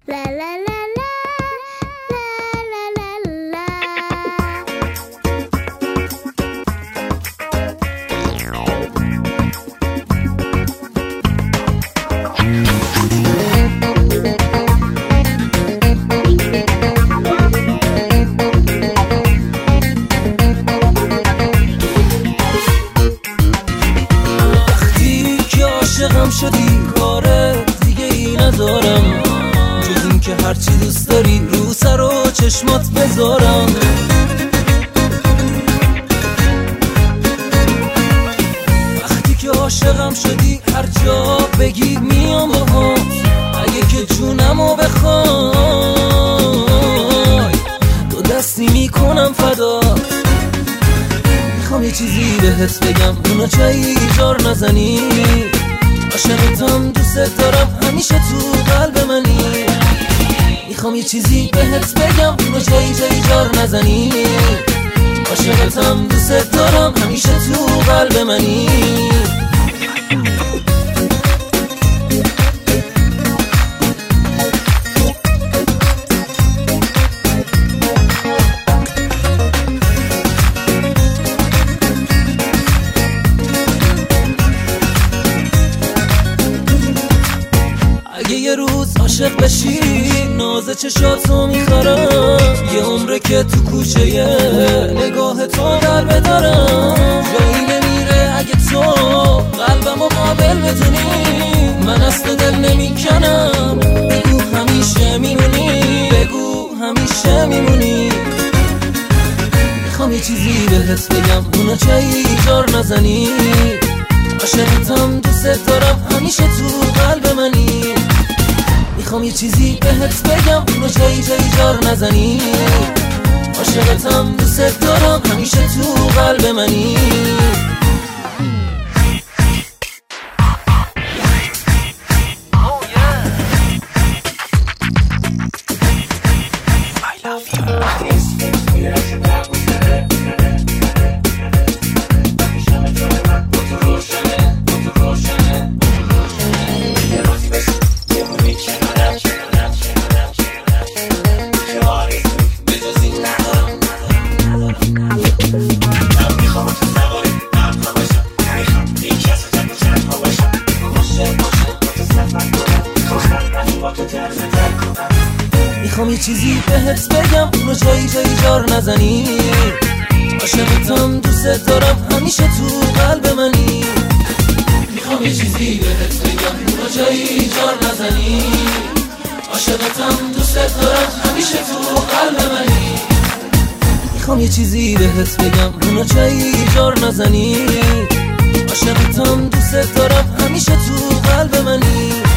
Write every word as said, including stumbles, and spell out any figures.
لا لا لا لا لا لا لا وقتی که عاشقم شدی کار دیگه ای ندارم جز این که هرچی دوست داری رو سر و چشمات بذارم. وقتی که عاشقم شدی هر جا بگی میام باهات، اگه که جونمو بخوای دو دستی میکنم فدات. میخوام یه چیزی بهت بگم اونو چایی جار نزنی، عاشقتم دوست دارم همیشه تو قلب منی. میخوام یه چیزی بهت بگم اونو چایی چایی جار نزنی، عاشقتم دوست دارم همیشه تو قلب منی. اگه یه روز عاشق بشی ناز چشاتو میخورم، یه عمره که تو کوچه نگاه تو در بدارم. جایی نمیره اگه تو قلبمو قابل بتونی، من از تو دل نمیکنم، بگو همیشه میمونی، بگو همیشه میمونی. میخوام یه چیزی بهت بگم اونو چایی جار نزنی، عاشقتم دوست دارم همیشه تو قلب منی. میخوام یه چیزی بهت بگم اونو جایی جایی جار نزنی، عاشقتم دوست دارم همیشه تو قلب منی. میخوام یه چیزی بهت بگم اونو جایی جایی جار نزنی، عاشقتم دوست دارم همیشه تو قلب منی. میخوام یه چیزی بهت بگم اونو جایی جار نزنی، عاشقتم دوست دارم همیشه تو قلب منی. میخوام یه چیزی بهت بگم اونو جایی جار نزنی، عاشقتم دوست دارم همیشه تو قلب منی.